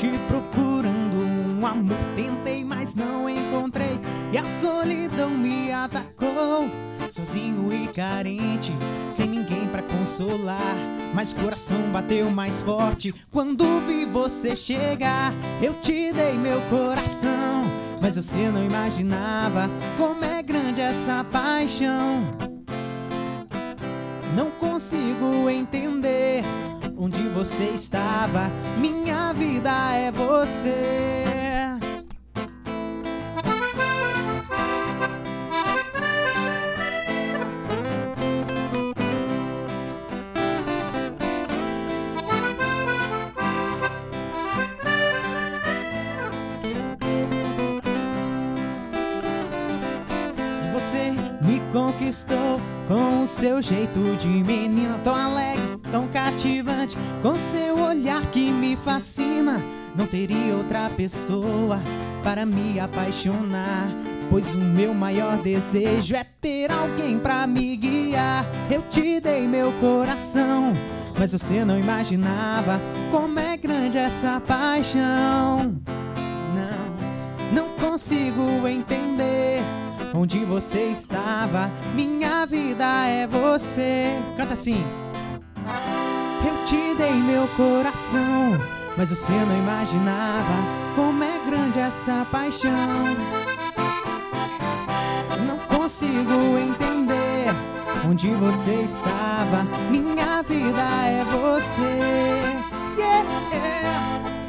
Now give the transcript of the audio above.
noite procurando um amor, tentei, mas não encontrei, e a solidão me atacou. Sozinho e carente, sem ninguém pra consolar, mas o coração bateu mais forte quando vi você chegar. Eu te dei meu coração, mas você não imaginava como é grande essa paixão. Não consigo entender onde você estava, minha vida é você. Você me conquistou com o seu jeito de menina, tão alegre, tão cativante, com seu olhar que me fascina. Não teria outra pessoa para me apaixonar, pois o meu maior desejo é ter alguém pra me guiar. Eu te dei meu coração, mas você não imaginava como é grande essa paixão. Não consigo entender onde você estava, minha vida é você. Canta assim. Eu te dei meu coração, mas você não imaginava como é grande essa paixão. Não consigo entender onde você estava, minha vida é você. Yeah, yeah.